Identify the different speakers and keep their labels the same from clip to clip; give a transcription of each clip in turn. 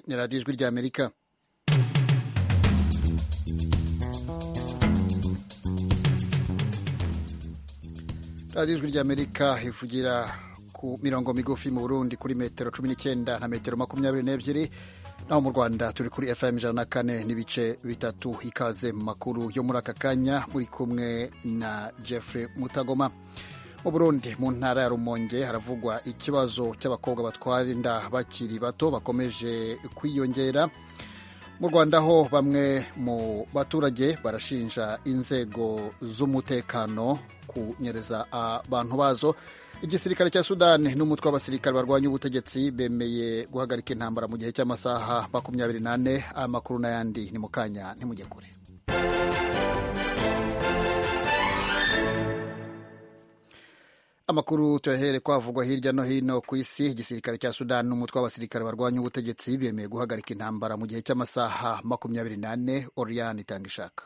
Speaker 1: radiyo ijwi ry'Amerika. radiyo ijwi ry'Amerika ivugira ku mirongo migufi mu Burundi kuri metero 19 na metero 22, naho mu Rwanda turi kuri FM 104 n'ibice bitatu. Ikaze mu makuru yo muri aka kanya, muri kumwe na Jeffrey Mutagoma. Mu Burundi mu ntara ya Rumonge haravugwa ikibazo cy'abakobwa batwara inda bakiri bato bakomeje kwiyongera. Mu Rwanda ho bamwe mu baturage barashinja inzego z'umutekano kunyereza abantu bazo. Igisirikare cya Sudani n'umutwe w'abasirikare barwanya ubutegetsi bemeye guhagarika intambara mu gihe cy'amasaha 24. Amakuru n'ayandi ni mu kanya, ntimujye kure. Amakuru tuyahere kwavugwa hirya no hino ku isi. Igisirikare cya Sudani n'umutwe w'abasirikare barwanya ubutegetsi bemeye guhagarika intambara mu gihe cy'amasaha 24. Oriane Itangishaka.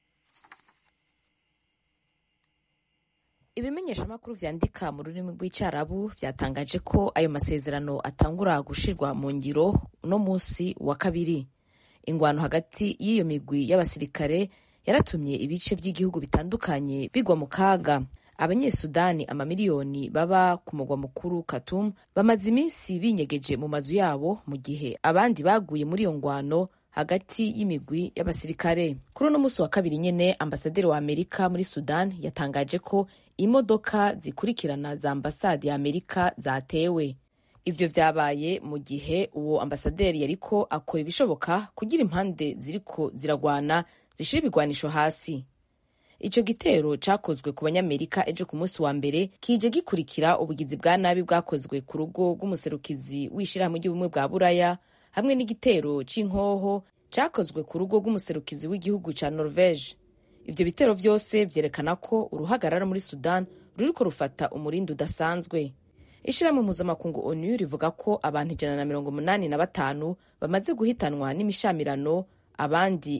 Speaker 2: Ibimenyeshamakuru vyandika mu rurimi rw'Icarabu vyatangaje ko ayo masezerano atangura gushirwa mu ngiro no musi wa kabiri. Ingwano hagati y'iyo migwi y'abasirikare yaratumye ibice vy'igihugu bitandukanye bigwa mu kaga. Abanyesudani amamiliyoni baba ku mugwa mukuru Khartoum bamaze iminsi binyegeje mu mazu yabo, mu gihe abandi baguye muri iyo ngwano hagati y'imigwi y'abasirikare. Kuri uno musi wa kabiri nyene, ambasaderi wa Amerika muri Sudan yatangaje ko imodoka zikurikirana za ambasade ya Amerika zatewe. Ivyo vyabaye mu gihe uwo ambasaderi yariko akora ibishoboka kugira impande ziriko ziragwana zishira ibigwanisho hasi. Ico gitero cakozwe ku banyamerika ejo ku musi wa mbere, kije gikurikira ubugizi bwa nabi bwakozwe ku rugo rw'umuserukizi w'ishirahamwe ry'ubumwe bwa Buraya, hamwe n'igitero c'inkoho cakozwe ku rugo rw'umuserukizi w'igihugu ca Norvege. Ivyo bitero vyose vyerekana ko uruhagarara muri Sudan ruriko rufata umurindi udasanzwe. Ishirahamwe mpuzamakungu ONU rivuga ko abantu 185 bamaze guhitanwa n'imishamirano, abandi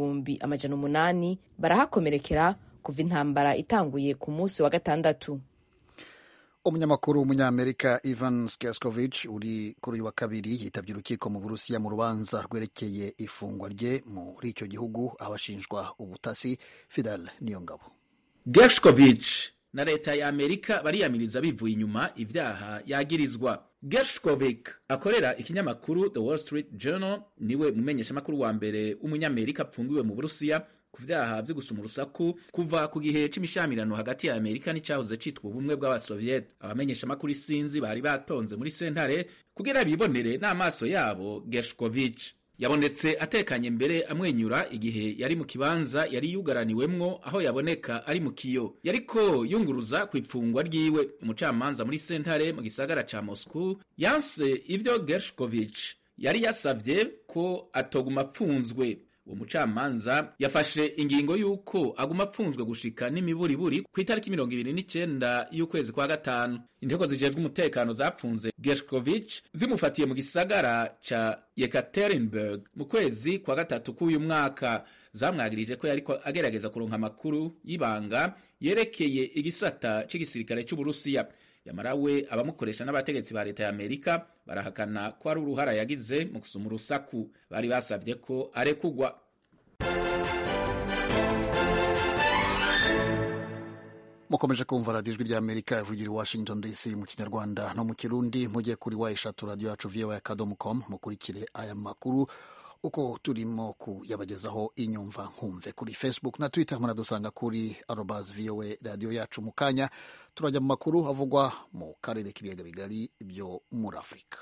Speaker 2: 800 barahakomerekera kuva intambara itanguye ku musi wa gatandatu.
Speaker 1: Umunyamakuru w'umunyamerika Ivan Skerskovich uri kuri uyu wa kabiri yitabye urukiko mu Burusiya mu rubanza rwerekeye ifungwa rye muri icyo gihugu, abashinjwa ubutasi. Fidel Niyongabo.
Speaker 3: Gershkovich na leta ya Amerika bariyamiriza bivuye inyuma ivyaha yagirizwa. Gershkovich akorera ikinyamakuru The Wall Street Journal, niwe mumenyeshamakuru wa mbere w'umunyamerika apfungiwe mu Burusiya ku vyaha vyo gusuma urusaku kuva ku gihe c'imishamirano hagati ya Amerika n'icahoze citwa ubumwe bw'abasoviet. Abamenyeshamakuru isinzi bari batonze muri sentare kugira bibonere n'amaso yabo Gershkovich. Yabonetse atekanye mbere amwenyura igihe yari mu kibanza yari yugaraniwemwo, aho yaboneka ari mu kiyo. Yariko yunguruza kw'ipfungwa ryiwe. Umucamanza muri sentare mu gisagara ca Moscow yanse ivyo Gershkovich yari yasavye ko atoguma apfunzwe. Uwo mucamanza yafashe ingingo y'uko aguma apfunzwe gushika n'imiburiburi ku itariki 29 y'ukwezi kwa gatanu. Inteko zijejwe umutekano zapfunze Gershkovich zimufatiye mu gisagara ca Yekaterinburg mu kwezi kwa gatatu k'uyu mwaka. Zamwagirije ko yariko agerageza kuronka amakuru y'ibanga yerekeye igisata c'igisirikare c'Uburusiya. Yamara we abamukoresha n'abategetsi ba leta ya Amerika barahakana ko ari uruhara yagize mu gusuma urusaku. Bari basavye ko arekugwa.
Speaker 1: Mukomeje kumva radiyo ijwi ry'Amerika ivugira i Washington DC mu Kinyarwanda no mu Kirundi. Mujye kuri wa3 radio yacu voa.com mukurikire aya makuru uko turimo kuyabagezaho inyumva nkumve. Kuri Facebook na Twitter muradusanga kuri @voa radio yacu. Mu kanya turajya mu makuru avugwa mu karere k'ibiyaga bigari byo muri Afurika.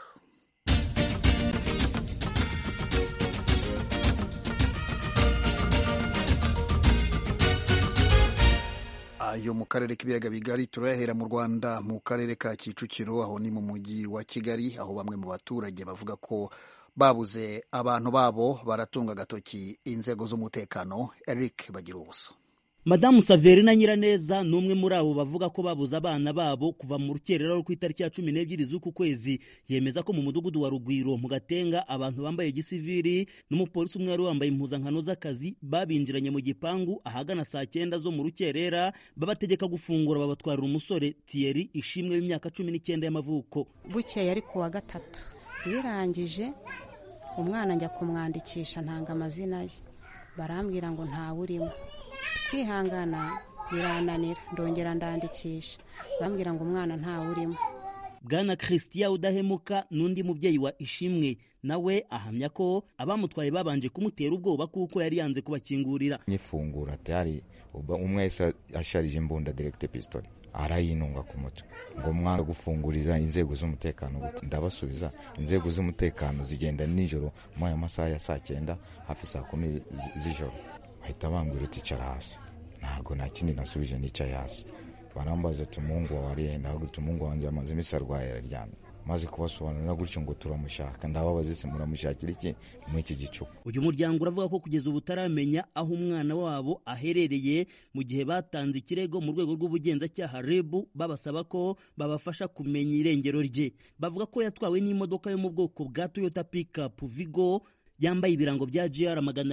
Speaker 1: Ayo mu karere k'ibiyaga bigari turahera mu Rwanda, mu karere ka Kicukiro, aho ni mu mujyi wa Kigali, aho bamwe mu baturage bavuga ko babuze abantu babo, baratunga agatoki inzego z'umutekano. Eric Bagirubusa.
Speaker 4: Madamu Saverina Nyiraneza ni umwe muri abo bavuga ko babuze abana babo kuva mu rukerera rwo ku itariki ya 12 z'uku kwezi. Yemeza ko mu mudugudu wa Rugwiro mu Gatenga abantu bambaye gisivili n'umupolisi umwe wari wambaye impuzankano z'akazi babinjiranye mu gipangu ahagana saa 9 zo mu rukerera, babategeka gufungura, babatwarira umusore Thierry Ishimwe w'imyaka 19 y'amavuko.
Speaker 5: Bukeye ari ku wa gatatu birangije umwana njya kumwandikisha ntanga amazina ye, barambwira ngo ntawe urimo. Kwihangana birananira, ndongera ndandikisha, bambwira ngo umwana ntawe urimo.
Speaker 4: Bwana Christian Udahemuka n'undi mubyeyi wa Ishimwe nawe ahamya ko abamutwaye babanje kumutera ubwoba kuko yari yanze kubakingurira.
Speaker 6: Nifungura tayari umwe wese asharije imbunda direct pistol arayinunga ku mutwe ngo mwanga gufunguriza inzego z'umutekano. Ndabasubiza inzego z'umutekano zigenda nijoro mu aya masaha ya saa 9 hafi saa 10 z'ijoro, bahita bambwira uti cara hasi. Ntago nta kindi nasubije nicaye hasi. Barambaza ati Mungu warienda, gutu Mungu wanjye amaze imisi arwaye araryamye. Maze kubasobanurira gutyo ngo turamushaka, ndababaza se muramushakira iki mu iki gicuku.
Speaker 4: Uyu muryango uravuga ko kugeza ubu taramenya aho umwana wabo aherereye, mu gihe batanze ikirego mu rwego rw'ubugenzacyaha REB babasaba ko babafasha kumenya irengero rye. Bavuga ko yatwawe n'imodoka yo mu bwoko bwa Toyota Pickup Vigo yambaye ibirango bya GR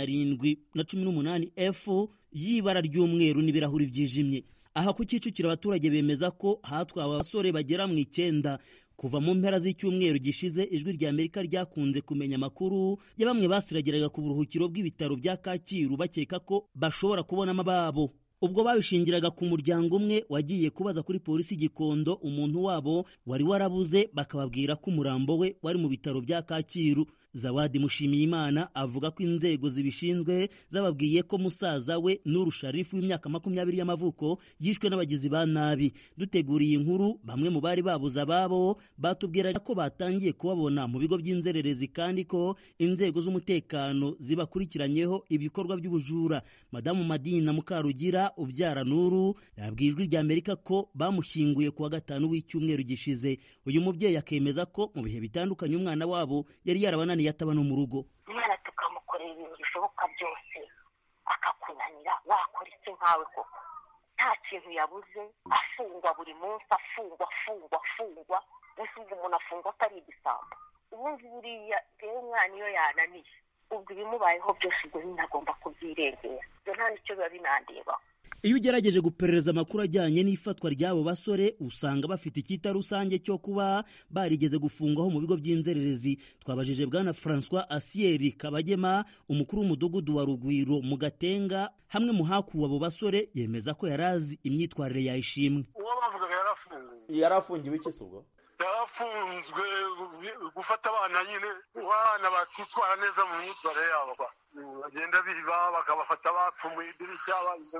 Speaker 4: 718F y'ibara ry'umweru n'ibirahuri byijimye. Aha ku Kicukiro abaturage bemeza ko hatwawe abasore bagera mu 9. Kuva mu mpera z'icyumweru gishize Ijwi rya Amerika ryakunze kumenya amakuru ya bamwe basiragiraga ku buruhukiro bw'ibitaro bya Kacyiru bakeka ko bashobora kubonamo ababo. Ubwo babishingiraga ku muryango umwe wagiye kubaza kuri polisi Gikondo umuntu wabo wari warabuze, bakababwira ko umurambo we wari mu bitaro bya Kacyiru. Zawadi Mushimiyimana avuga ko inzego zibishinzwe zababwiye ko musaza we Nuru Sharifu w'imyaka 20 y'amavuko yishwe n'abagizi ba nabi. Duteguriye inkuru, bamwe mu bari babuza ababo batubwiraga ko batangiye kubabona mu bigo by'inzererezi kandi ko inzego z'umutekano zibakurikiranyeho ibikorwa by'ubujura. Madamu Madina Mukarugira ubyara Nuru yabwiye Ijwi rya Amerika ko bamushyinguye kuwa 5 w'icyumweru gishize. Uyu mubyeyi akemeza ko mu bihe bitandukanye umwana wabo yari yarabananiye ataba no mu rugo.
Speaker 7: Umwana tukamukorera ibintu bishoboka byose akakunanira, wakora iki nkawe koko? Nta kintu yabuze, afungwa buri munsi, afungwa. Mbese umuntu afungwa atari igisambo. Ubundi buriya rero umwana iyo yananiye, ubwo ibimubayeho byose ubwo binagomba kubyirengera. Ibyo nta nicyo biba binandebaho.
Speaker 4: Iyo ugerageje guperereza amakuru ajyanye n'ifatwa ry'abo basore usanga bafite icyita rusange cyo kuba barigeze gufungwaho mu bigo by'inzererezi. Twabajije Bwana François Asieri Kabagema, umukuru w'umudugudu wa Rugwiro mu Gatenga, hamwe mu hakuwe abo basore, yemeza ko yarazi imyitwarire ya Ishimwe.
Speaker 8: Uwo bavugaga
Speaker 9: yarafungiwe iki subwo?
Speaker 8: Yarafunzwe gufata abana nyine, abana bakitwara neza mu myitwarire yabo, bagenda biba bakabafata bapfu mu idirishya,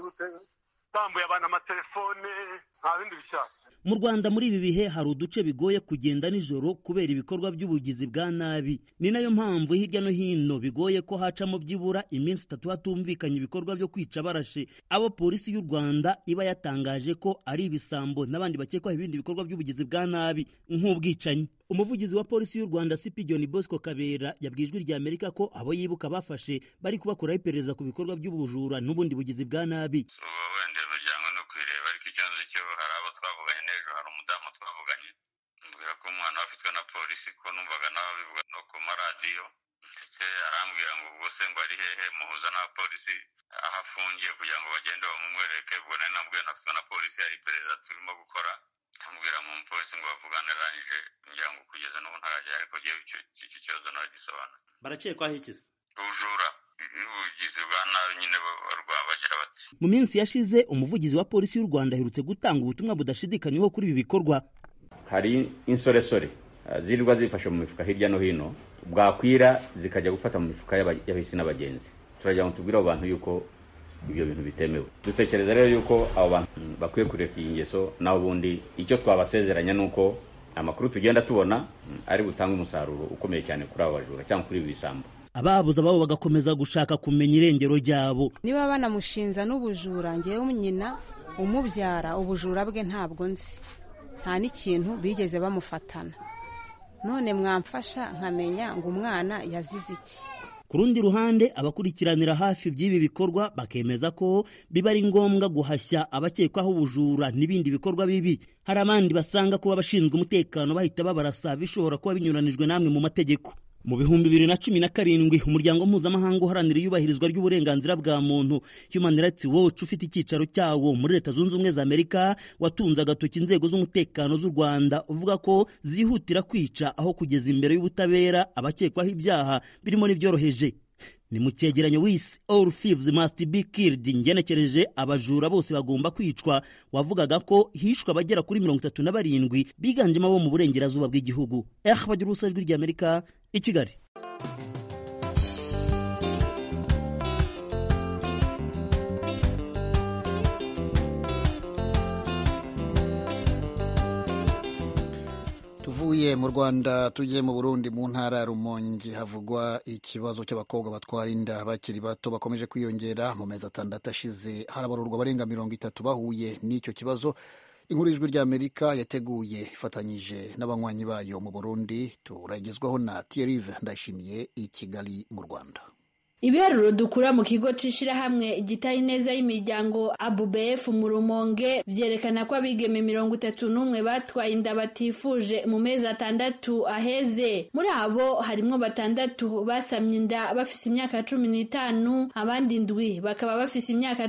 Speaker 8: bambuye abana amatelefone, nta bindi bishyashya.
Speaker 4: Mu Rwanda muri ibi bihe hari uduce bigoye kugenda nijoro kubera ibikorwa by'ubugizi bwa nabi. Ni nayo mpamvu hirya no hino bigoye ko hacamo byibura iminsi 3 hatumvikanye ibikorwa byo kwica barashe. Abo polisi y'u Rwanda iba yatangaje ko ari ibisambo n'abandi bakekwaho ibindi bikorwa by'ubugizi bwa nabi nk'ubwicanyi. Umuvugizi wa polisi y'u Rwanda CP John Bosco Kabera yabwiye Ijwi rya Amerika ko abo yibuka bafashe bari kubakoraho iperereza ku bikorwa by'ubujura n'ubundi bugizi bwa nabi.
Speaker 10: Wenda imiryango no kwireba, ariko icyanzu cyo hari abo twavuganye n'ejo, hari umudamu twavuganye mbwira ko umwana afitwe na polisi, ko numvaga nawe bivuga no ku maradiyo, ndetse arambwira ngo ubwo se ngo ari hehe muhuza na polisi aho afungiye kugira ngo bagende bamumwereke. Ubwo nari nabwiye nafitwe na polisi, hari iperereza turimo gukora, ambwira mu polisi ngo bavugane, arangije ngira ngo kugeza n'ubu ntarajya, ariko giye iki kibazo naragisobanura.
Speaker 9: Barakekwaho iki se?
Speaker 10: Ubujura ubugizi bwa nabi nyine bagira bati.
Speaker 4: Mu minsi yashize umuvugizi wa polisi y'u Rwanda aherutse gutanga ubutumwa budashidikanywaho kuri ibi bikorwa.
Speaker 11: Hari insoresore zirirwa zifashe mu mifuka hirya no hino, bwakwira zikajya gufata mu mifuka y'abahisi n'abagenzi. Turagira ngo tubwire abo bantu yuko ibyo bintu bitemewe. Dutekereza rero yuko abo bantu bakwiye kureka iyi ngeso, naho ubundi icyo twabasezeranya nuko amakuru tugenda tubona ari gutanga umusaruro ukomeye cyane kuri abo bajura cyangwa kuri ibi bisambo.
Speaker 4: Ababuza babo bagakomeza gushaka kumenya irengero ryabo.
Speaker 5: Niba banamushinza n'ubujura, ngewe nyina umubyara ubujura bwe ntabwo nzi, nta n'ikintu bigeze bamufatana. None mwamfasha nkamenya ngo umwana yazize iki?
Speaker 4: Ku rundi ruhande abakurikiranira hafi by'ibi bikorwa bakemeza ko biba ari ngombwa guhashya abakekwaho ubujura n'ibindi bikorwa bibi. Hari abandi basanga kuba abashinzwe umutekano bahita babarasa bishobora kuba binyuranijwe namwe mu mategeko. Mu bihumbi 2017 umuryango mpuzamahanga uharanira iyubahirizwa ry'uburenganzira bwa muntu Human Rights Watch ufite icyicaro cyawo muri Leta Zunze Ubumwe za Amerika watunze agatoki inzego z'umutekano z'u Rwanda uvuga ko zihutira kwica aho kugeza imbere y'ubutabera abakekwaho ibyaha birimo n'ibyoroheje. Ni mu cyegeranyo wise All Thieves Must Be Killed, ngenekereje abajura bose bagomba kwicwa, wavugaga ko hishwe abagera kuri 37 biganjemo abo mu burengerazuba bw'igihugu. Bagira usajwi ry'Amerika i Kigali.
Speaker 1: Tuvuye mu Rwanda tujye mu Burundi, mu ntara ya Rumonge havugwa ikibazo cy'abakobwa batwara inda bakiri bato bakomeje kwiyongera. Mu mezi 6 ashize harabarurwa barenga 30 bahuye n'icyo kibazo. Inkuru y'Ijwi ry'Amerika yateguye ifatanyije n'abanywanyi bayo mu Burundi, turagezwaho na Thierry Ndayishimiye i Kigali mu Rwanda.
Speaker 12: Ibiharuro dukura mu kigo c'ishirahamwe igitaye neza y'imiryango ABUBF mu Rumonge vyerekana ko abigeme 31 batwaye inda batifuje mu mezi 6 aheze. Muri abo harimwo 6 basamye inda bafise imyaka 15, abandi 7 bakaba bafise imyaka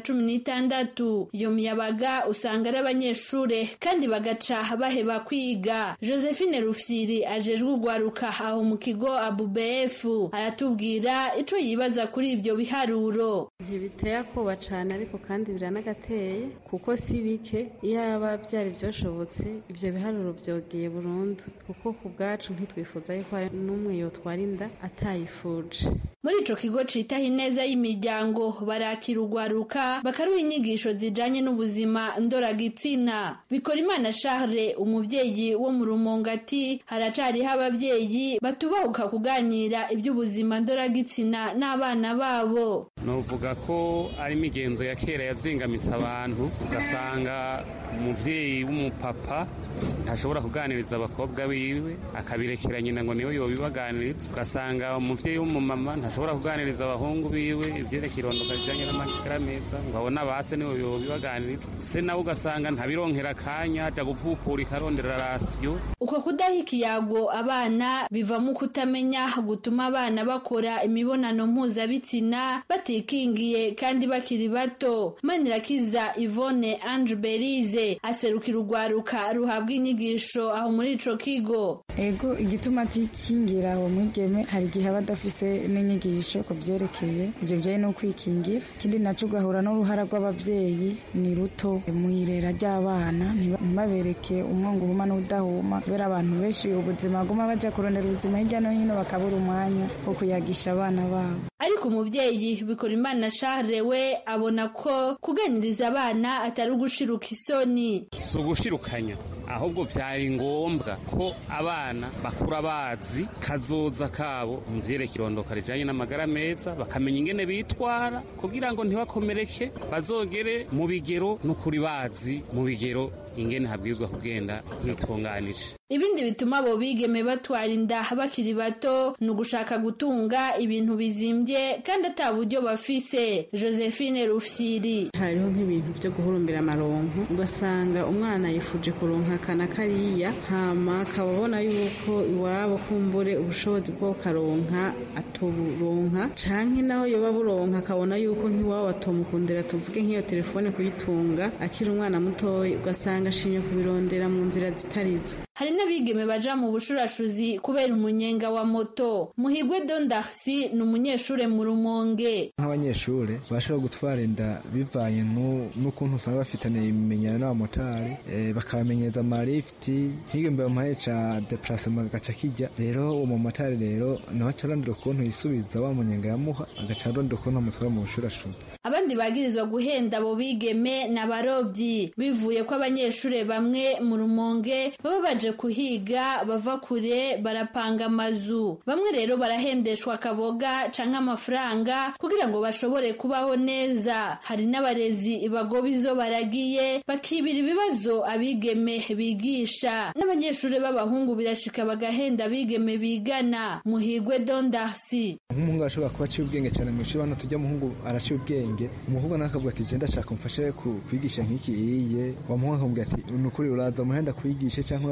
Speaker 12: 16. Iyo miyabaga usanga ari abanyeshure kandi bagaca baheba kwiga. Josephine Rufyiri ajejwe ugwaruka aho mu kigo ABUBF aratubwira ico yibaza kuri ibyo biharuro.
Speaker 13: Ntibiteye akoba cyane ariko kandi biranagateye kuko si bike. Iyo aba byari byoshobotse ibyo biharuro byogeye burundu, kuko ku bwacu ntitwifuza yuko n'umwe yotwara inda atayifuje.
Speaker 12: Muri ico kigo citaho ineza y'imiryango barakira ugwaruka bakaruha inyigisho zijanye n'ubuzima ndoragitsina. Bikorimana Charles umuvyeyi wo mu Rumonge ati haracariho abavyeyi batubahuka kuganira iby'ubuzima ndoragitsina n'abana babo.
Speaker 14: Novuga ko ari imigenzo ya kera yazingamitse abantu, ugasanga umuvyeyi w'umupapa ntashobora kuganiriza abakobwa biwe akabirekera nyina ngo niwe yobibaganiriza, ugasanga umuvyeyi w'umumama ntashobora kuganiriza abahungu biwe ivyerekeye irondoka rijanye n'amagara meza ngo abone abase niwe yobibaganiriza, se nawe ugasanga ntabironkera akanya aja gupupura ikarondera rasiyo.
Speaker 12: Uko kudaha ikiyago abana bivamo kutamenya gutuma abana bakora imibonano mpuzabitsina batikingiye kandi bakiri bato. Manirakiza Yvonne Ange Berize aserukira ugwaruka ruhabwa inyigisho aho muri ico kigo.
Speaker 15: Ego igituma atikingira aho mwigeme hari igihe badafise n'inyigisho ku vyerekeye ibyo byaye no kwikingira. Kindi naco ugahura n'uruhara rw'abavyeyi ni ruto mu irera ry'abana, ntibabereke umwongo uhuma n'udahuma, kubera abantu benshi ubuzima guma baja kurondera ubuzima hirya no hino bakabura umwanya wo kuyagisha abana babo.
Speaker 12: Ariko umuvyeyi Bikorimana Charles we abona ko kuganiriza abana atari ugushiruka isoni.
Speaker 14: Si ugushirukanya, ahubwo vyari ngombwa ko abana bakura bazi kazoza kabo mu vyerekeye irondoka rijanye n'amagara meza, bakamenya ingene bitwara kugira ngo ntibakomereke, bazogere mu bigero n'ukuri bazi mu bigero ingene habwirizwa kugenda hitunganije.
Speaker 12: Ibindi bituma abo bigeme batwara inda bakiri bato ni ugushaka gutunga ibintu bizimbye kandi ata buryo bafise. Josephine Rufyiri:
Speaker 13: hariho nk'ibintu byo guhurumbira amaronko, ugasanga umwana yifuje kuronka akana kariya hama akabona yuko iwabo kumbure ubushobozi bwo karonka atuburonka, canke naho yoba buronka akabona yuko nk'iwabo atomukundira, tuvuge nk'iyo telefone kuyitunga akiri umwana mutoyi, ugasanga ashinye kubirondera mu nzira zitarizo.
Speaker 12: Hari n'abigeme baja mu bushurashuzi kubera umunyenga wa moto. Muhigwe Dondarsi ni umunyeshure mu Rumonge.
Speaker 16: Nk'abanyeshure bashobora gutwara inda bivanye n'ukuntu usanga bafitaniye ibimenyano n'abamotari, bakabamenyeza amarifiti, nk'igombe bamuhaye ca deplacement agaca kijya. Rero umumotari rero nawe aca arondera ukuntu yisubiza wa munyenga yamuha, agaca arondera ukuntu amutwara mu bushurashuzi.
Speaker 12: Abandi bagirizwa guhenda abo bigeme n'abarovyi, bivuye ko abanyeshure bamwe mu Rumonge baba baje kuhiga bava kure, barapanga amazu. Bamwe rero barahendeshwa akaboga canke amafaranga kugira ngo bashobore kubaho neza. Hari n'abarezi bagoba izo baragiye bakibira ibibazo abigeme bigisha. N'abanyeshure b'abahungu birashika bagahenda abigeme bigana. Muhigwe Dondarsi:
Speaker 16: umuhungu ashobora kuba aciye ubwenge cyane mu ishuri, hano tujya umuhungu araciye ubwenge, umuhungu nakavuga ati genda shaka umfashe kwigisha nk'iki iye, wa muhungu akamubwira ati nukuri uraza muhenda kwigishe cyangwa uraza duhurire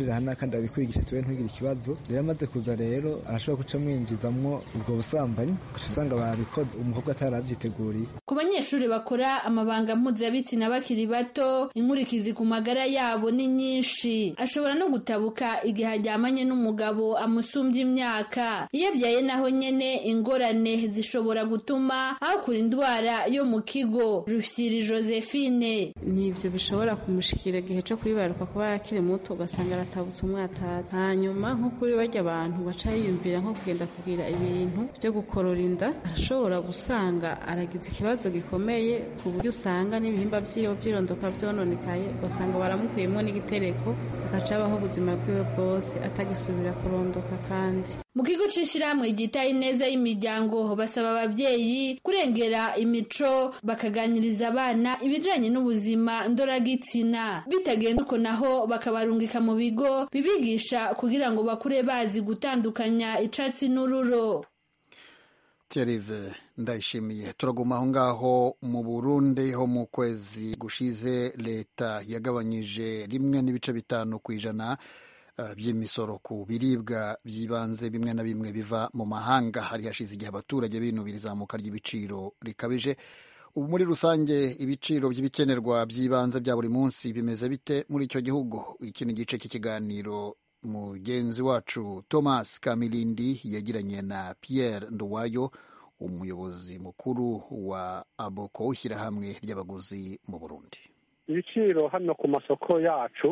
Speaker 16: nkurira hano kandi abikwigisha tuwe ntugire ikibazo rero amaze kuza rero arashobora guca mwinjizamwo ubwo busambanyi usanga babikoze umukobwa ataravyiteguriye.
Speaker 12: Ku banyeshuri bakora amabanga mpuzabitsina bakiri bato inkurikizi ku magara yabo ni nyinshi. Ashobora no gutabuka igihe aryamanye n'umugabo amusumbya imyaka. Iyo abyaye naho nyene ingorane zishobora gutuma hakura indwara yo mu kigo. Rufyiri Josephine:
Speaker 13: nivyo bishobora kumushikira igihe cyo kwibaruka kuba yakiri muto ugasanga aratabutse umwatata. Hanyuma nko kuri barya abantu baca yiyumvira nko kugenda kugira ibintu byo gukorora inda, arashobora gusanga aragize ikibazo gikomeye ku buryo usanga n'ibihimba vyiwe vyirondoka vyononekaye, ugasanga baramukuyemwo n'igitereko agaca abaho ubuzima bwiwe bwose atagisubira kurondoka. Kandi
Speaker 12: mu kigo c'ishirahamwe gitaye neza y'imiryango basaba abavyeyi kurengera imico bakaganiriza abana ibijanye n'ubuzima ndoragitsina, bitagenda uko naho bakabarungika mu bigo bibigisha kugira ngo bakure bazi gutandukanya icatsi n'ururo.
Speaker 1: Thierry Ndayishimiye. Turaguma aho ngaho mu Burundi ho mu kwezi gushize leta yagabanyije 1.5% kw'ijana by'imisoro ku biribwa by'ibanze bimwe na bimwe biva mu mahanga. Hari hashize igihe abaturage binubira izamuka ry'ibiciro rikabije. Ubu muri rusange ibiciro by'ibikenerwa by'ibanze bya buri munsi bimeze bite muri icyo gihugu? Iki ni igice cy'ikiganiro mugenzi wacu Thomas Kamilindi yagiranye na Pierre Nduwayo, umuyobozi mukuru wa Aboko, ishyirahamwe ry'abaguzi mu Burundi.
Speaker 17: Ibiciro hano ku masoko yacu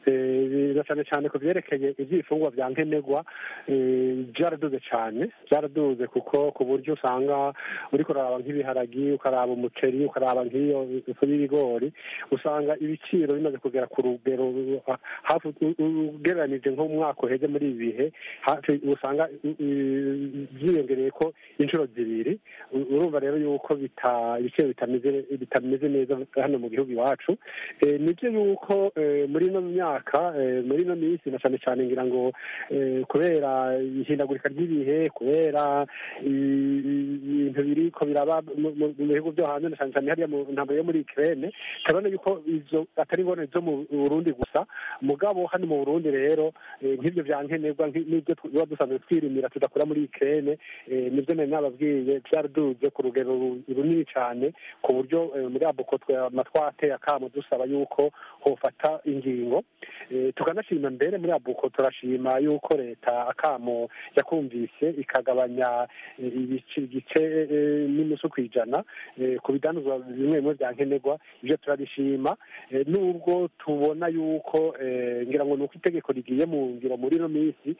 Speaker 17: cyane cyane ku byerekeye iby'ifungwa bya nkenerwa byaraduze byaraduze kuko ku buryo usanga uri kuraba nk'ibiharagi, ukaraba umuceri, ukaraba nk'iyo ifu y'ibigori, usanga ibiciro bimaze kugera ku rugero hafi ugereranije nko mu mwaka uheze muri ibi bihe hafi usanga byiyongereye ko inshuro zibiri. Urumva rero yuko ibiciro bitameze neza hano mu gihugu iwacu. Nibyo yuko muri ino myaka muri ino minsi na cyane cyane ngira ngo kubera ihindagurika ry'ibihe, kubera ibintu biriko biraba mu bihugu byo hanze na cyane cyane hariya mu ntambwe yo muri Ukraine, turabona yuko izo atari ingorane zo mu Burundi gusa, mugabo hano mu Burundi rero nk'ibyo byankenerwa n'ibyo tuba dusanzwe twirimira tudakora muri Ukraine, nibyo nari nababwiye byaraduze ku rugero runini cyane ku buryo muri Aboko twateye akamo dusaba yuko hofata ingingo. Tukanashima mbere muri Aboko turashima yuko leta akamo yakumvise ikagabanya igice n'inusu kw'ijana ku bidanuzwa bimwe bimwe bya nkenerwa. Ibyo turabishima, nubwo tubona yuko ngira ngo nuko itegeko rigiye mu ngiro muri ino minsi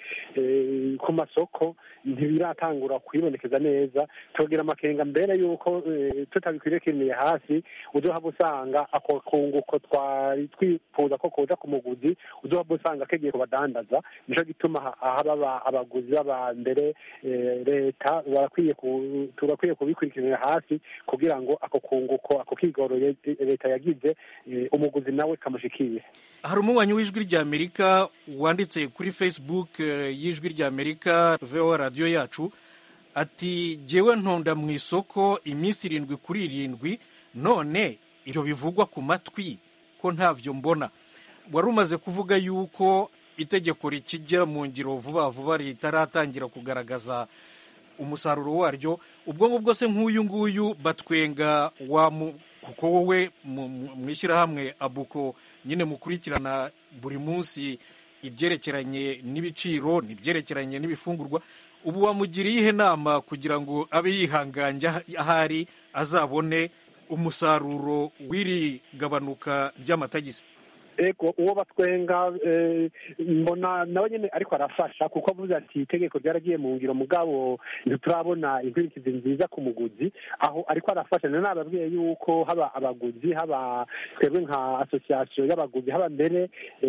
Speaker 17: ku masoko ntibiratangura kwibonekeza neza. Tugira amakenga mbere yuko tutabikwiriye hasi uzohava usanga ako kunguko twari twifuza ko koja ku muguzi uzohava usanga kegiye kubadandaza. Nico gituma haba abaguzi baba mbere leta turakwiye kubikurikirana hasi kugira ngo ako kunguko ako kigoro leta yagize umuguzi nawe kamushikiye.
Speaker 18: Hari umunywanyi w'ijwi ry'Amerika wanditse kuri Facebook y'ijwi ry'Amerika VOA radio yacu ati jewe ntonda mu isoko iminsi 7 kuri 7 none iro bivugwa ku matwi ko ntavyo mbona. Wari umaze kuvuga yuko itegeko rikijya mu ngiro vuba vuba ritaratangira kugaragaza umusaruro waryo. Ubwo ngubwo se nk'uyu nguyu batwenga kuko wowe mwishyirahamwe Abuko nyine mukurikirana buri munsi ibyerekeranye n'ibiciro n'ibyerekeranye n'ibifungurwa, ubu wamugiriye ihe nama kugira ngo abe yihanganye ahari azabone umusaruro w'iri gabanuka ry'amatagisi?
Speaker 17: Ego uwo batwenga mbona nawe nyene ariko arafasha kuko avuze ati itegeko ryaragiye mu ngiro mugabo ntiturabona inkurikizi nziza ku muguzi, aho ariko arafasha. Nababwiye yuko haba abaguzi, haba twebwe nka association y'abaguzi, haba mbere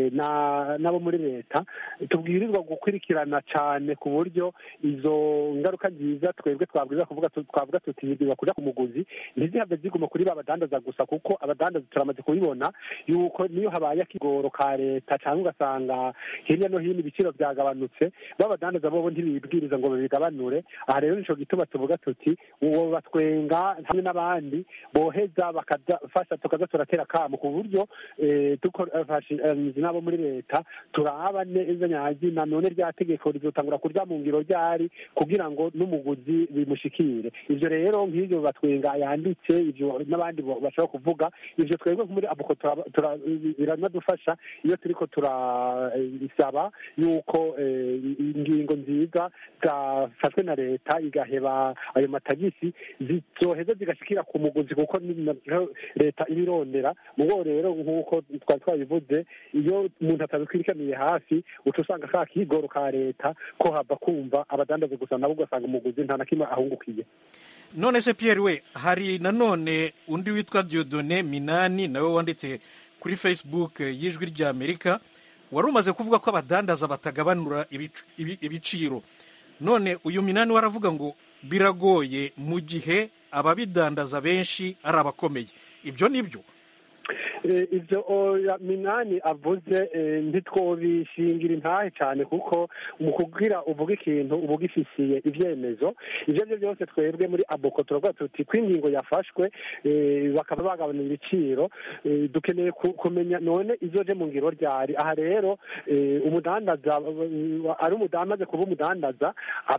Speaker 17: nabo muri leta tubwirizwa gukurikirana cyane ku buryo izo ngaruka nziza twebwe twavuga tutibwa kuja ku muguzi ntizihave ziguma kuri babadandaza gusa, kuko abadandaza turamaze kubibona yuko niyo haba habaye akigoro ka leta cyangwa ugasanga hirya no hino ibiciro byagabanutse babadandaza bobo ntibibwiriza ngo babigabanure. Aha rero nico gituma tuvuga tuti uwo batwenga hamwe n'abandi boheza bakadafasha tukaza turatera kamo ku buryo dufashije nabo muri leta turaba neza nyazi na none rya tegeko rizotangura kurya mu ngiro ryari kugira ngo n'umuguzi bimushikire. Ivyo rero nk'ivyo batwenga yanditse ivyo n'abandi bashobora kuvuga ivyo twebwe muri abuko biranadufasha iyo turiko turasaba yuko ingingo nziza zafashwe na leta igaheba ayo matagisi zizoheza zigashikira ku muguzi kuko leta ibirondera mubo rero nk'uko twari twabivuze iyo umuntu atabikwirikaniye hafi uca usanga ka kigoro ka leta ko hava kumva abadandaza gusa nabo ugasanga umuguzi nta na kimwe ahungukiye.
Speaker 18: None se Pierre we hari nanone undi witwa Dieudonné Minani nawe wanditse kuri Facebook y'Ijwi rya Amerika wari umaze kuvuga ko abadandaza batagabanura ibiciro. None uyu Minani waravuga ngo biragoye mu gihe ababidandaza benshi ari abakomeye. Ibyo nibyo?
Speaker 17: Ivyo Minani avuze ntitwobishingira intahe cyane kuko mu kugira uvuga ikintu uvuga ifisiye ivyemezo. Ivyo byose twebwe muri Aboko turavuga tuti kw'ingingo yafashwe bakaba bagabanura ibiciro dukeneye kumenya none izoje mu ngiro ryari. Aha rero umudandaza ari umudandaza kuba umudandaza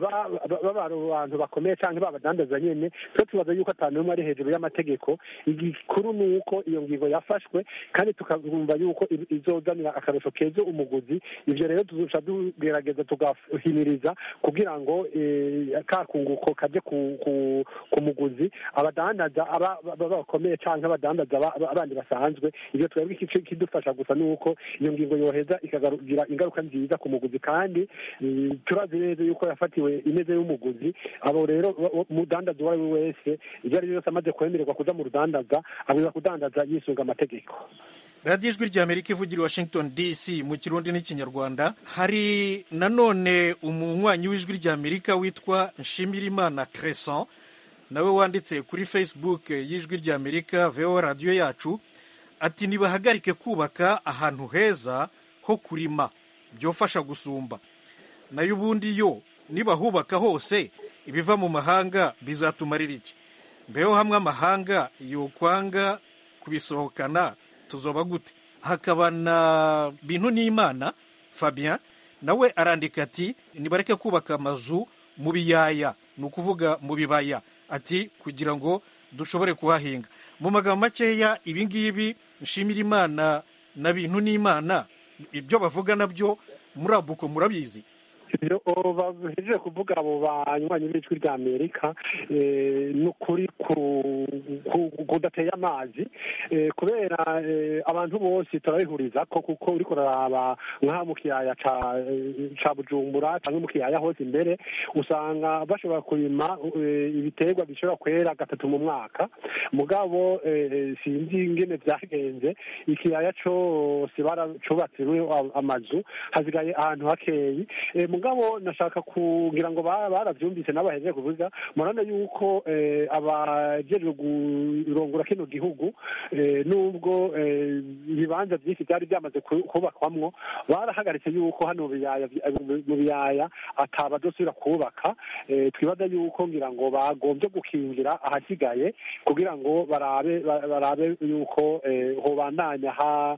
Speaker 17: abantu bakomeye cyangwa babadandaza nyene twe tubaza yuko atanumwe ari hejuru y'amategeko. Igikuru nuko iyo ngingo yafashwe kandi tukagumva yuko izozanira akarusho keza umuguzi. Ivyo rero tuzoca tugerageza tugahimiriza kugira ngo kakunguko kaje ku muguzi abadandaza bakomeye canke abadandaza abandi basanzwe. Ivyo twebwe kidufasha gusa nuko iyo ngingo yoheza ikagira ingaruka nziza ku muguzi kandi turazi neza yuko yafatiwe ineze y'umuguzi. Abo rero umudandaza uwo ari we wese ivyo ari byose amaze kwemererwa kuja mu rudandaza abwiza kudandaza yisunga amategeko.
Speaker 18: radiyo ijwi rya Amerika ivugira i Washington DC mu kirundi n'ikinyarwanda. Hari nanone umunywanyi w'ijwi rya Amerika witwa Nshimirimana Crescent nawe wanditse kuri Facebook y'ijwi rya Amerika VOA radiyo yacu ati nibahagarike kubaka ahantu heza ho kurima byofasha gusumba, nayo ubundi yo nibahubaka hose ibiva mu mahanga bizatumarira iki? Mbeho hamwe amahanga yokwanga kubisohokana tuzoba gute? Hakaba na Bintu n'Imana Fabien nawe arandika ati nibareke kubaka amazu mu biyaya, ni ukuvuga mu bibaya, ati kugira ngo dushobore kuhahinga. Mu magambo makeya ibingibi Nshimirimana na Bintu n'Imana ibyo bavuga nabyo muri Abuko murabizi?
Speaker 17: bahejeje kuvuga abo banywanyi b'ijwi rya Amerika n'ukuri kudateye amazi kubera abantu bose turabihuriza ko kuko uriko uraraba nka mu kiyaya ca Bujumbura cyangwa mu kiyaya hose imbere usanga bashobora kurima ibiterwa bishobora kwera gatatu mu mwaka. Mugabo sinzi ingene vyagenze ikiyaya cose baracubatsemo amazu hazigaye ahantu hakeyi. Mugabo nashaka kugira ngo baravyumvise n'abahejeje kuvuga murana yuko abajejwe kurongora kino gihugu nubwo ibibanza byinshi byari byamaze kubakwamwo barahagaritse yuko hano mu biyaya atabadosubira kubaka. Twibaza yuko ngira ngo bagombye gukingira ahasigaye kugira ngo barabe yuko hobandanya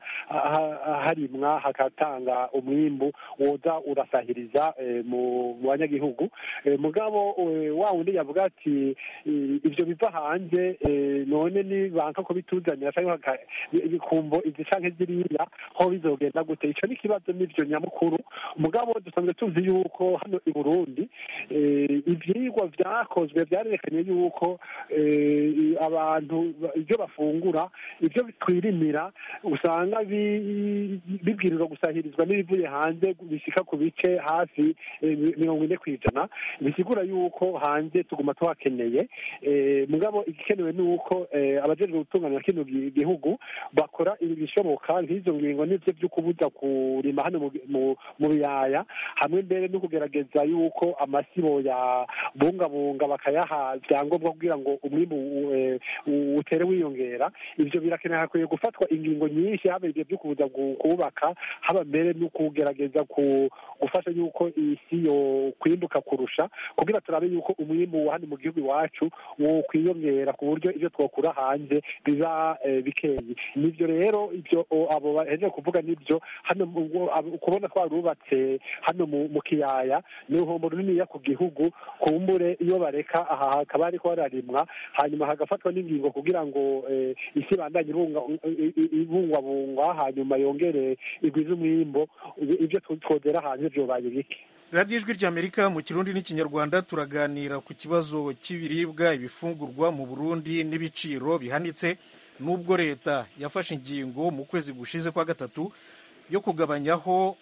Speaker 17: harimwa hakatanga umwimbu woza urasahiriza mu banyagihugu. Mugabo wa wundi yavuga ati ivyo biva hanze none ni banka ko bituzanira cyangwa ibikumbo izi canke ziriya ho bizogenda gute? Ico ni kibazo n'ivyo nyamukuru. Mugabo dusanzwe tuzi yuko hano i Burundi ivyigwa vyakozwe vyarerekanye yuko abantu ivyo bafungura ivyo bitwirimira usanga bibwirizwa gusahirizwa n'ibivuye hanze bishika ku bice hafi 40%. Bisigura yuko hanze tuguma tuhakeneye. Mugabo igikenewe nuko abajejwe gutunganya kino gihugu bakora ibisho ibishoboka nk'izo ngingo n'ibyo byo kubuza kurima hano mu biyaya hamwe mbere no kugerageza yuko amasibo ya bungabunga bakayaha ibyangombwa kugira ngo umwimbu utere wiyongera. Ibyo birakenewe, hakwiye gufatwa ingingo nyinshi, haba ibyo byo kubuza kubaka, haba mbere no kugerageza gufasha yuko isi yo kwimbuka kurusha, kugira turabe yuko umwimbu hano mu gihugu iwacu wo kwiyongera ku buryo ibyo twakura hanze biba bikeye. Nivyo rero ibyo abo bahejeje kuvuga nibyo hano kubona twarubatse hano mu kiyaya ni uruhombo runiniya ku gihugu. Kumbure iyo bareka aha hakaba ariko hararimwa hanyuma hagafatwa n'ingingo kugira ngo isi bandanye ibungwabungwa hanyuma yongere igwize umwimbo, ibyo twodera hanze vyobaye bike.
Speaker 18: radiyo ijwi ry'amerika mu kirundi n'ikinyarwanda turaganira ku kibazo cy'ibiribwa ibifungurwa mu Burundi n'ibiciro bihanitse, nubwo leta yafashe ingingo mu kwezi gushize kwa gatatu yo kugabanyaho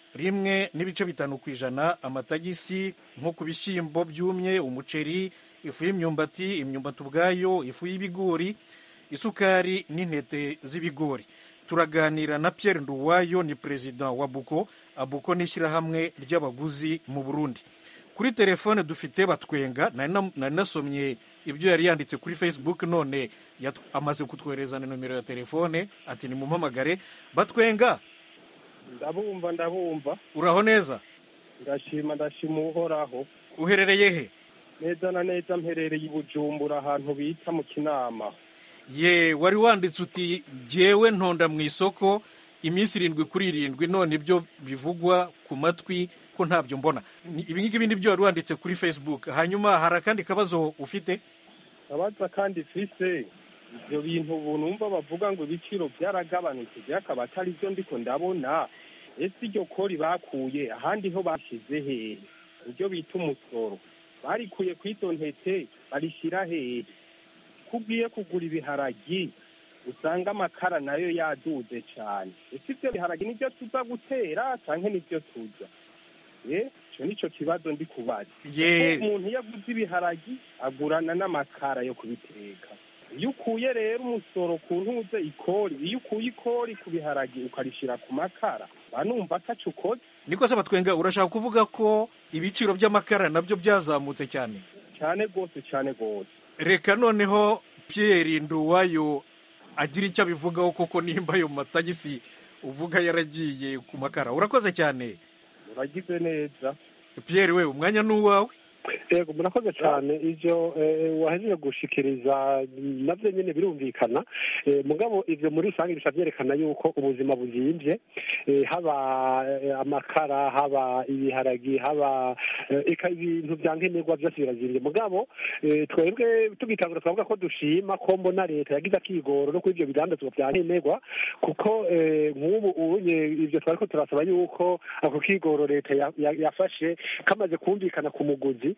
Speaker 18: 1.5% amatagisi nko ku bishyimbo byumye, umuceri, ifu y'imyumbati, imyumbati ubwayo, ifu y'ibigori, isukari n'intete z'ibigori. Turaganira na Pierre Nduwayo, ni perezida wa Abuko n'ishyirahamwe ry'abaguzi mu Burundi. Kuri telefone dufite Batwenga, nari nasomye ibyo yari yanditse kuri Facebook, none amaze kutwohereza na nomero ya telefone ati ni mumpamagare. Batwenga,
Speaker 19: ndabumva.
Speaker 18: Uraho neza?
Speaker 19: Ndashima uhoraho.
Speaker 18: Uherereye he?
Speaker 19: Neza na neza mperereye i Bujumbura, ahantu bita mu Kinama.
Speaker 18: Ye, wari wanditse uti jewe ntonda mu isoko iminsi 7 none ibyo bivugwa ku matwi ko ntabyo mbona. Ibi ng'ibi nibyo wari wanditse kuri Facebook. Hanyuma hari akandi kabazo ufite?
Speaker 19: Abaza kandi fise ibyo bintu numva bavuga ngo ibiciro byaragabanutse, byakaba atari byo ndiko ndabona. Ese iryo kori bakuye ahandi ho bashize hehe? Ibyo bita umusoro barikuye kw'izo ntete barishira hehe? Kugiye kugura ibiharagi usanga amakara nayo yaduze cyane. Ese ibyo biharagi nibyo tuza gutera canke nibyo tuza? Cyo nico kibazo ndi kubaza. Umuntu yaguze ibiharagi agurana n'amakara yo kubiteka. Iyo ukuye rero umusoro ku ntuze ikori, iyo ukuye ikori ku biharagi ukarishira ku makara, banumva atacu ukoze.
Speaker 18: Niko se Batwenga, urashaka kuvuga ko ibiciro by'amakara nabyo byazamutse cyane?
Speaker 19: Cyane gose.
Speaker 18: Reka noneho Pierre Nduwayo agira icyo abivugaho koko nimba ayo matagisi uvuga yaragiye ku makara. Urakoze cyane.
Speaker 19: Uragize neza.
Speaker 18: Pierre, we umwanya n'uwawe.
Speaker 17: Yego, murakoze cyane. Ivyo wahejeje gushikiriza navyo nyene birumvikana, mugabo ivyo muri rusange bishavyerekana yuko ubuzima buzimvye, haba amakara, haba ibiharagi, haba ibintu vyankenerwa byose birazimvye. Mugabo twebwe tugitangura twavuga ko dushima ko mbona leta yagize akigoro no kuri ivyo bidandazwa vyankenerwa, kuko nk'ubu unye ivyo twariko turasaba yuko ako kigoro leta yafashe kamaze kumvikana ku muguzi,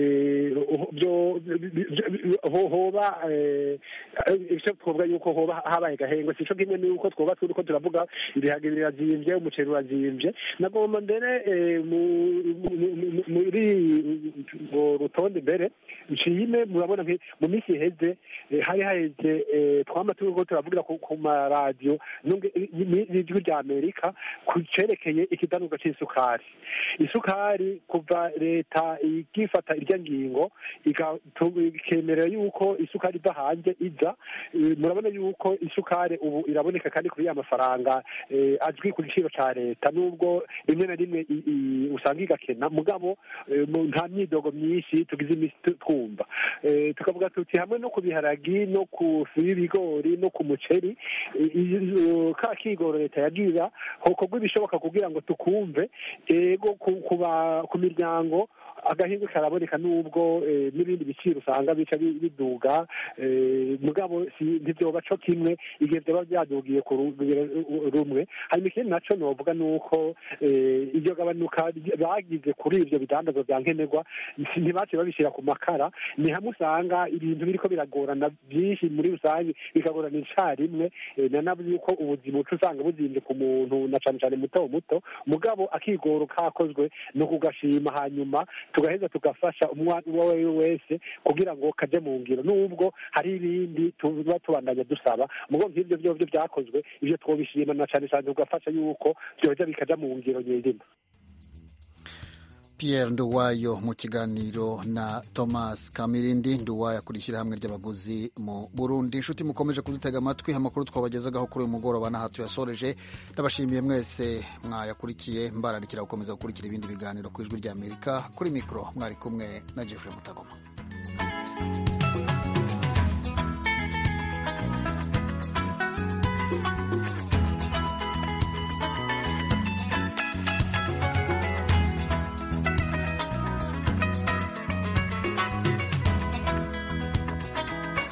Speaker 17: hoba icyo twovuga yuko hoba habaye gahengwe. Sico kimwe nuko twoba turiko turavuga ibiharage birazimvye, umuceri urazimvye. Nagomba mbere muri rutonde mbere nshime, murabona mu minsi iheze hari haheze twama turiko turavugira ku maradiyo n'ijwi rya Amerika ku cerekeye ikidanurwa c'isukari. Isukari kuva leta igifata irya ngingo ikemerera yuko isukari iva hanze iza, murabona yuko isukari ubu iraboneka kandi kuri ya mafaranga azwi ku giciro ca leta, nubwo rimwe na rimwe usanga igakena, mugabo nta myidogo myinshi tugize imisi twumva. Tukavuga tuti hamwe no ku biharagi no ku fu y'ibigori no ku muceri, ka kigoro leta yagira hokorwa ibishoboka kugira ngo tukumve. Ego ku miryango agahingo karaboneka, nubwo n'ibindi biciro usanga bica biduga, mugabo ntibyoba co kimwe igihe vyoba vyadugiye ku rumwe. Hanyuma ikindi naco novuga nuko iryo gabanuka bagize kuri ivyo bidandazwa vya nkenerwa ntibace babishira ku makara. Ni hamwe usanga ibintu biriko biragorana byinshi muri rusange, bikagorana icarimwe, nanavuze yuko ubuzima uca usanga buzimvye ku muntu na cane cane muto muto, mugabo akigoro kakozwe no kugashima. Hanyuma tugaheza tugafasha umwana uwo ari we wese kugira ngo kaje mu ngiro, nubwo hari ibindi tuba tubandanya dusaba mugo nk'ibyo byovyo byakozwe ivyo twobishima na cane cane tugafasha yuko byoja bikaja mu ngiro nyezina.
Speaker 1: Pierre Nduwayo mu kiganiro na Thomas Kamirindi. Nduwayo kuri ishyirahamwe ry'abaguzi mu Burundi. Inshuti mukomeje kudutega amatwi, amakuru twabagezagaho kuri uyu mugoroba n'aha tuyasoreje. Ndabashimiye mwese mwayakurikiye, mbararikira gukomeza gukurikira ibindi biganiro ku Ijwi ry'Amerika. Kuri mikoro mwari kumwe na Jeffrey Mutagoma.